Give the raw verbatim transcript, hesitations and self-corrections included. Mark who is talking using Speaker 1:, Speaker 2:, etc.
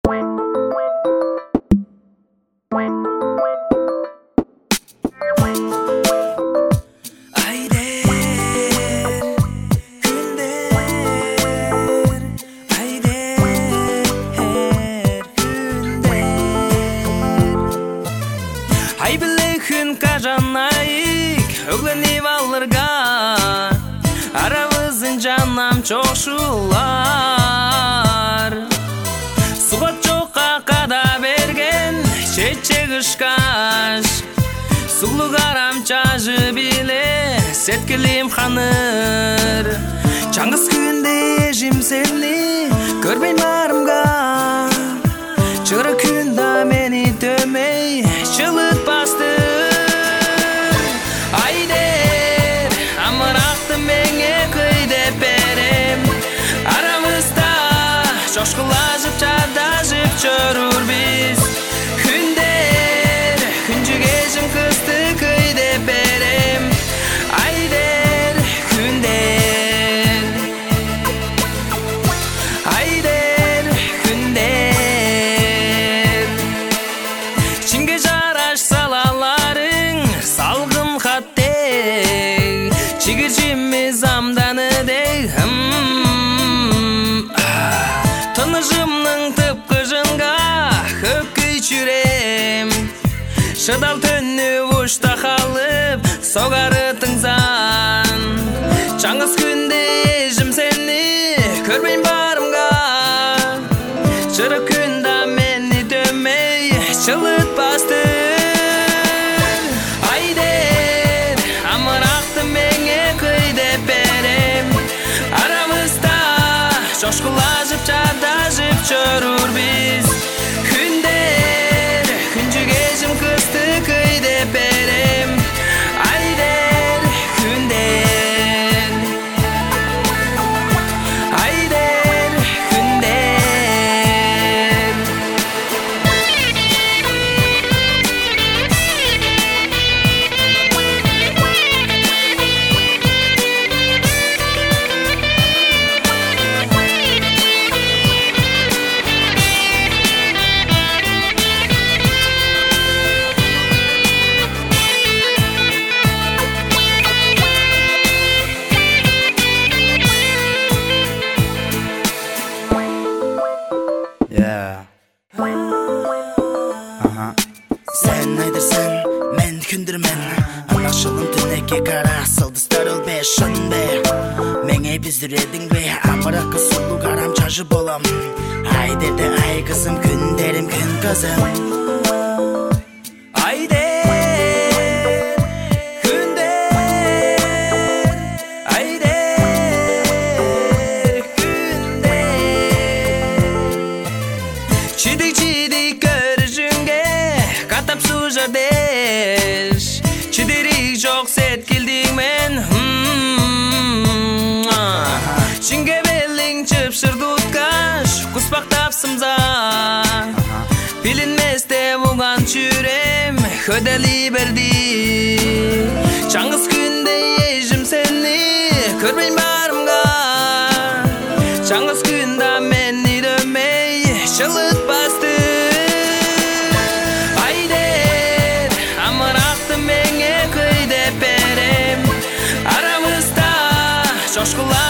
Speaker 1: Ай биле күн кажанайык өглөнүп алырга арабыздын жанам чокшулар сугат жокка када берген чече кышкаш сулуу карам чажы биле сеткилим ханыр чаңгыз күндө эжим сени көрбөйм барымга чыгыры күндө мени төмөй жылытпасты айдер амырақты меңе көйдеп берем арамызда шошкулашып чардашып чөрур биз күндер күнжүгежим кызды көйдеп берем айдер күндер айдер күндер Чинге жараш салаларың салгын хаттей чигирчимиз амданы дей тынышымның тыпкыжынга хөккүй чүрем шыдал түнү ушта калып согары тыңзан чаңгыз күндө эжим сени көрбөйм барымга чыры күндө мени дөмөй жылытпасты айдер амырақты меңе көйдеп берем арамызда шошкулашып чардашып чөрур биз күндер күнжүгежим кызды көйдеп берем айдер күндер айдер күндер
Speaker 2: Sen aydırsın, men kündürmen Anlaşılın tüneke kara Sıldızlar ol be, şun be Menge bizdir edin be Amırakı sulu karam çarşı bolam Ayder'de ay kızım Günderim gün kızım Ayder Künder Ayder Künder Çidik çidik görüşünge Katap sujar deş Çidirik çok setkildik men Çinge belling çıpşır tutkaş Kuspak tapsımza Bilinmezde bugan çürem Hödeli berdi Çаңгыз күндө эжим сени көрбөйм барымга Çаңгыз күндө мени дөмөй жылытпасты айдер амырақты меңе көйдеп берем арамызда шошкулар